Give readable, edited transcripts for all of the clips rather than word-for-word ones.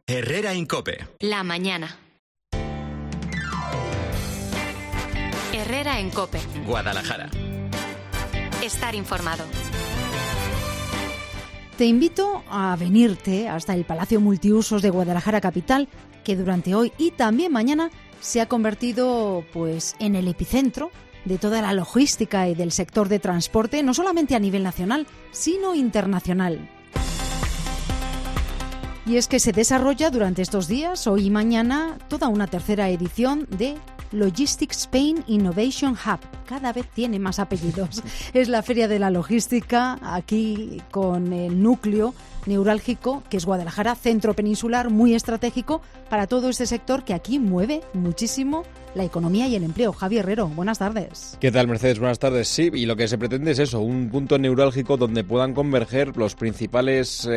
Herrera en COPE. La mañana. Herrera en COPE. Guadalajara. Estar informado. Te invito a venirte hasta el Palacio Multiusos de Guadalajara Capital, que durante hoy y también mañana se ha convertido en el epicentro de toda la logística y del sector de transporte, no solamente a nivel nacional, sino internacional. Y es que se desarrolla durante estos días, hoy y mañana, toda una tercera edición de Logistics Spain Innovation Hub. Cada vez tiene más apellidos. Es la feria de la logística, aquí con el núcleo neurálgico, que es Guadalajara, centro peninsular muy estratégico para todo este sector que aquí mueve muchísimo la economía y el empleo. Javi Herrero, buenas tardes. ¿Qué tal, Mercedes? Buenas tardes. Sí, y lo que se pretende es eso, un punto neurálgico donde puedan converger los principales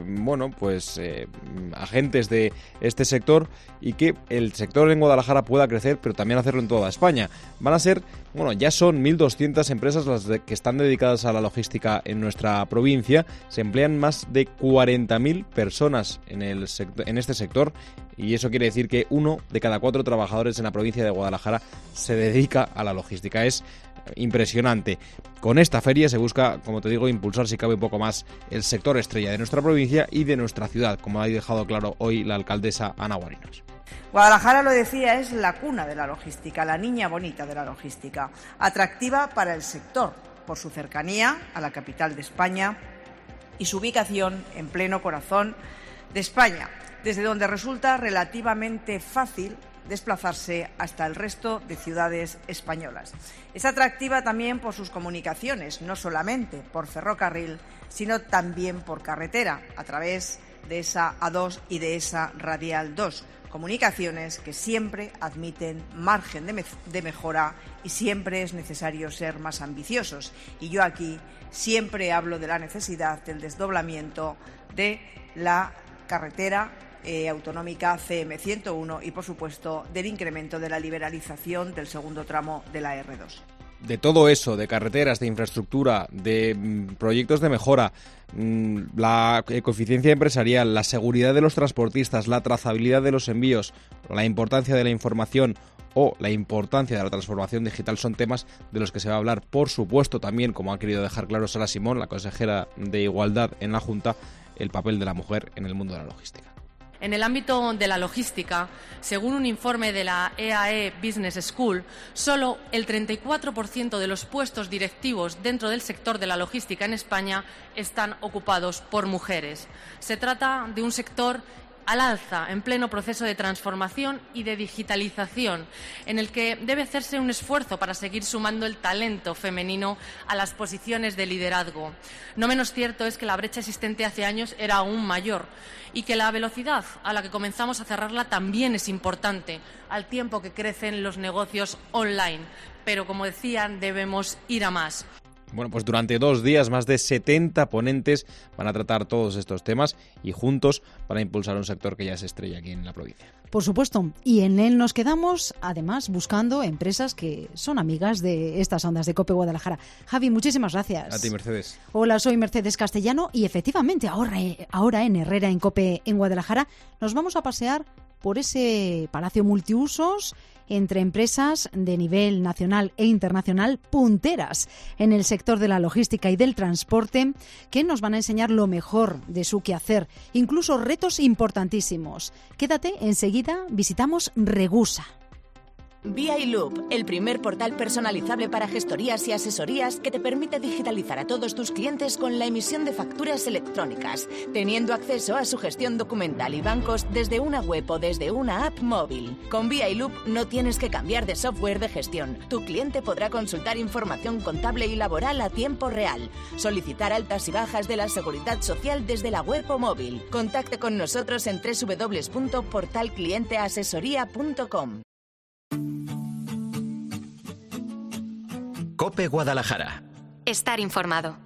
agentes de este sector y que el sector en Guadalajara pueda crecer, pero también hacerlo en toda España. Van a ser, ya son 1.200 empresas las que están dedicadas a la logística en nuestra provincia. Se emplean más de 40.000 personas en este sector, y eso quiere decir que 1 de cada 4 trabajadores en la provincia de Guadalajara se dedica a la logística. Es impresionante. Con esta feria se busca, como te digo, impulsar si cabe un poco más el sector estrella de nuestra provincia y de nuestra ciudad, como ha dejado claro hoy la alcaldesa Ana Guarinos. Guadalajara, lo decía, es la cuna de la logística, la niña bonita de la logística, atractiva para el sector por su cercanía a la capital de España y su ubicación en pleno corazón de España, desde donde resulta relativamente fácil desplazarse hasta el resto de ciudades españolas. Es atractiva también por sus comunicaciones, no solamente por ferrocarril, sino también por carretera, a través de esa A2 y de esa Radial 2. Comunicaciones que siempre admiten margen de mejora y siempre es necesario ser más ambiciosos. Y yo aquí siempre hablo de la necesidad del desdoblamiento de la carretera autonómica CM101 y, por supuesto, del incremento de la liberalización del segundo tramo de la R2. De todo eso, de carreteras, de infraestructura, de proyectos de mejora, la eficiencia empresarial, la seguridad de los transportistas, la trazabilidad de los envíos, la importancia de la información o la importancia de la transformación digital son temas de los que se va a hablar, por supuesto, también, como ha querido dejar claro Sara Simón, la consejera de Igualdad en la Junta, el papel de la mujer en el mundo de la logística. En el ámbito de la logística, según un informe de la EAE Business School, solo el 34% de los puestos directivos dentro del sector de la logística en España están ocupados por mujeres. Se trata de un sector al alza, en pleno proceso de transformación y de digitalización, en el que debe hacerse un esfuerzo para seguir sumando el talento femenino a las posiciones de liderazgo. No menos cierto es que la brecha existente hace años era aún mayor y que la velocidad a la que comenzamos a cerrarla también es importante, al tiempo que crecen los negocios online. Pero, como decían, debemos ir a más. Bueno, pues durante 2 días más de 70 ponentes van a tratar todos estos temas y juntos para impulsar un sector que ya es estrella aquí en la provincia. Por supuesto, y en él nos quedamos, además, buscando empresas que son amigas de estas ondas de COPE Guadalajara. Javi, muchísimas gracias. A ti, Mercedes. Hola, soy Mercedes Castellano y efectivamente ahora en Herrera en COPE en Guadalajara nos vamos a pasear por ese palacio multiusos entre empresas de nivel nacional e internacional punteras en el sector de la logística y del transporte, que nos van a enseñar lo mejor de su quehacer, incluso retos importantísimos. Quédate, enseguida visitamos Regusa. VI Loop, el primer portal personalizable para gestorías y asesorías que te permite digitalizar a todos tus clientes con la emisión de facturas electrónicas, teniendo acceso a su gestión documental y bancos desde una web o desde una app móvil. Con VI Loop no tienes que cambiar de software de gestión. Tu cliente podrá consultar información contable y laboral a tiempo real, solicitar altas y bajas de la Seguridad Social desde la web o móvil. Contacte con nosotros en www.portalclienteasesoría.com. COPE Guadalajara. Estar informado.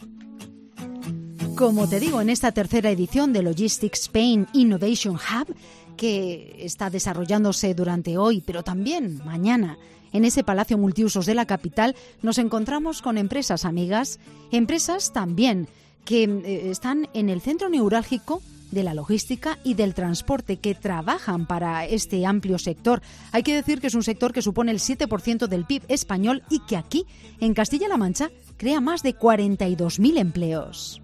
Como te digo, en esta tercera edición de Logistics Spain Innovation Hub, que está desarrollándose durante hoy, pero también mañana, en ese Palacio Multiusos de la capital, nos encontramos con empresas amigas, empresas también que están en el centro neurálgico de la logística y del transporte que trabajan para este amplio sector. Hay que decir que es un sector que supone el 7% del PIB español y que aquí, en Castilla-La Mancha, crea más de 42.000 empleos.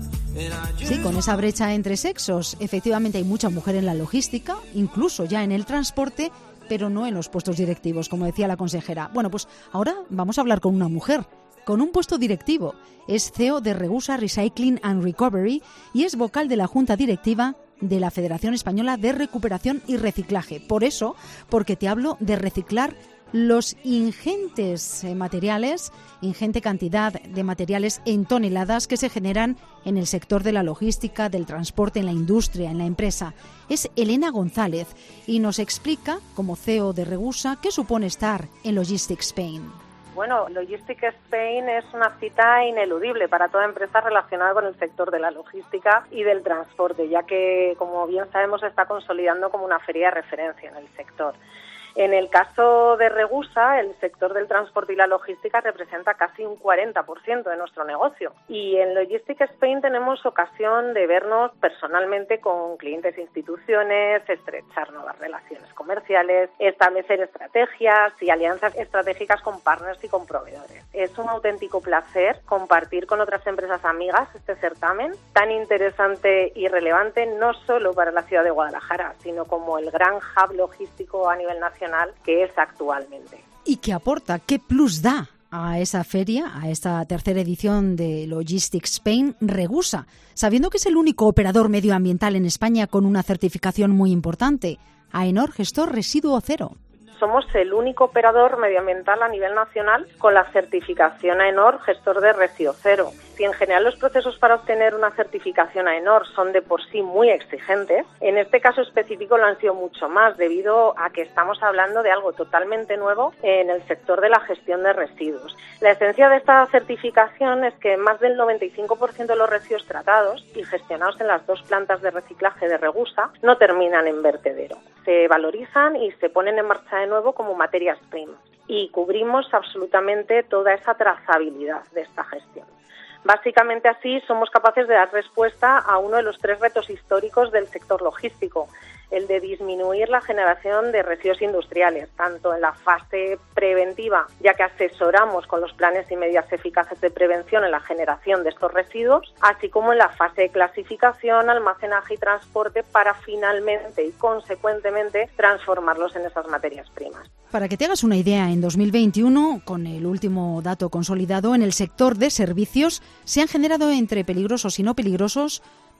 Sí, con esa brecha entre sexos, efectivamente hay mucha mujer en la logística, incluso ya en el transporte, pero no en los puestos directivos, como decía la consejera. Bueno, pues ahora vamos a hablar con una mujer, con un puesto directivo. Es CEO de Regusa Recycling and Recovery y es vocal de la Junta Directiva de la Federación Española de Recuperación y Reciclaje. Por eso, porque te hablo de reciclar los ingentes materiales, ingente cantidad de materiales en toneladas que se generan en el sector de la logística, del transporte, en la industria, en la empresa. Es Elena González y nos explica, como CEO de Regusa, qué supone estar en Logistics Spain. Bueno, Logistics Spain es una cita ineludible para toda empresa relacionada con el sector de la logística y del transporte, ya que, como bien sabemos, se está consolidando como una feria de referencia en el sector. En el caso de Regusa, el sector del transporte y la logística representa casi un 40% de nuestro negocio. Y en Logistics Spain tenemos ocasión de vernos personalmente con clientes e instituciones, estrechar nuevas relaciones comerciales, establecer estrategias y alianzas estratégicas con partners y con proveedores. Es un auténtico placer compartir con otras empresas amigas este certamen tan interesante y relevante no solo para la ciudad de Guadalajara, sino como el gran hub logístico a nivel nacional que es actualmente. ¿Y qué aporta? ¿Qué plus da a esa feria, a esta tercera edición de Logistics Spain, Regusa, sabiendo que es el único operador medioambiental en España con una certificación muy importante, AENOR Gestor Residuo Cero? Somos el único operador medioambiental a nivel nacional con la certificación AENOR Gestor de Residuo Cero. Si en general los procesos para obtener una certificación AENOR son de por sí muy exigentes, en este caso específico lo han sido mucho más, debido a que estamos hablando de algo totalmente nuevo en el sector de la gestión de residuos. La esencia de esta certificación es que más del 95% de los residuos tratados y gestionados en las 2 plantas de reciclaje de Regusa no terminan en vertedero. Se valorizan y se ponen en marcha de nuevo como materias primas y cubrimos absolutamente toda esa trazabilidad de esta gestión. Básicamente así somos capaces de dar respuesta a uno de los 3 retos históricos del sector logístico, el de disminuir la generación de residuos industriales, tanto en la fase preventiva, ya que asesoramos con los planes y medidas eficaces de prevención en la generación de estos residuos, así como en la fase de clasificación, almacenaje y transporte para finalmente y consecuentemente transformarlos en esas materias primas. Para que te hagas una idea, en 2021, con el último dato consolidado, en el sector de servicios se han generado entre peligrosos y no peligrosos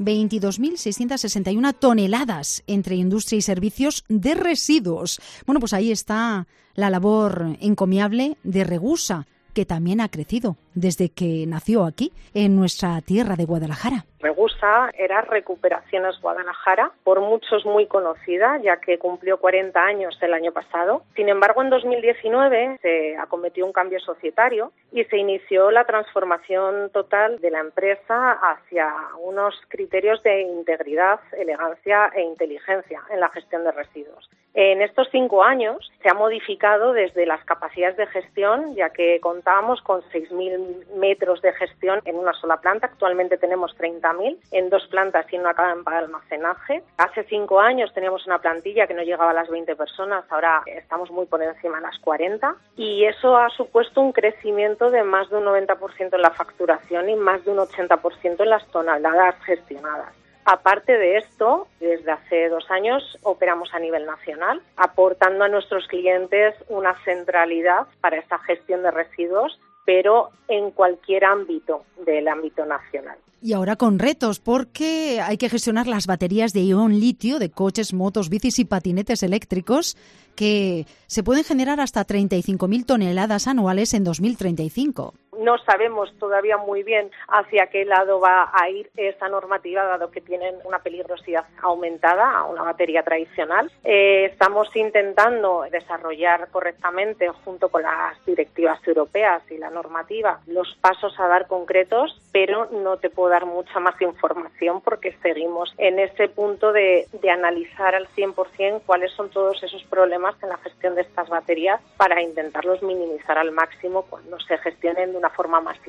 22.661 toneladas entre industria y servicios de residuos. Bueno, pues ahí está la labor encomiable de Regusa, que también ha crecido desde que nació aquí, en nuestra tierra de Guadalajara. Regusa era Recuperaciones Guadalajara, por muchos muy conocida, ya que cumplió 40 años el año pasado. Sin embargo, en 2019 se acometió un cambio societario y se inició la transformación total de la empresa hacia unos criterios de integridad, elegancia e inteligencia en la gestión de residuos. En estos 5 años se ha modificado desde las capacidades de gestión, ya que contábamos con 6.000 metros de gestión en una sola planta. Actualmente tenemos 30.000 en 2 plantas y en una cámara de almacenaje. Hace 5 años teníamos una plantilla que no llegaba a las 20 personas, ahora estamos muy por encima de las 40. Y eso ha supuesto un crecimiento de más de un 90% en la facturación y más de un 80% en las toneladas gestionadas. Aparte de esto, desde hace 2 años operamos a nivel nacional, aportando a nuestros clientes una centralidad para esta gestión de residuos, pero en cualquier ámbito del ámbito nacional. Y ahora con retos, porque hay que gestionar las baterías de ion litio de coches, motos, bicis y patinetes eléctricos que se pueden generar hasta 35.000 toneladas anuales en 2035. No sabemos todavía muy bien hacia qué lado va a ir esa normativa, dado que tienen una peligrosidad aumentada a una batería tradicional. Estamos intentando desarrollar correctamente, junto con las directivas europeas y la normativa, los pasos a dar concretos, pero no te puedo dar mucha más información porque seguimos en ese punto de analizar al 100% cuáles son todos esos problemas en la gestión de estas baterías para intentarlos minimizar al máximo cuando se gestionen de una forma masiva.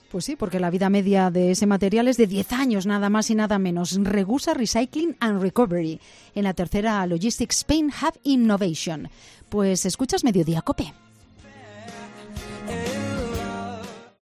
Pues sí, porque la vida media de ese material es de 10 años, nada más y nada menos. Regusa Recycling and Recovery, en la tercera Logistics Spain Hub Innovation. Pues escuchas Mediodía COPE.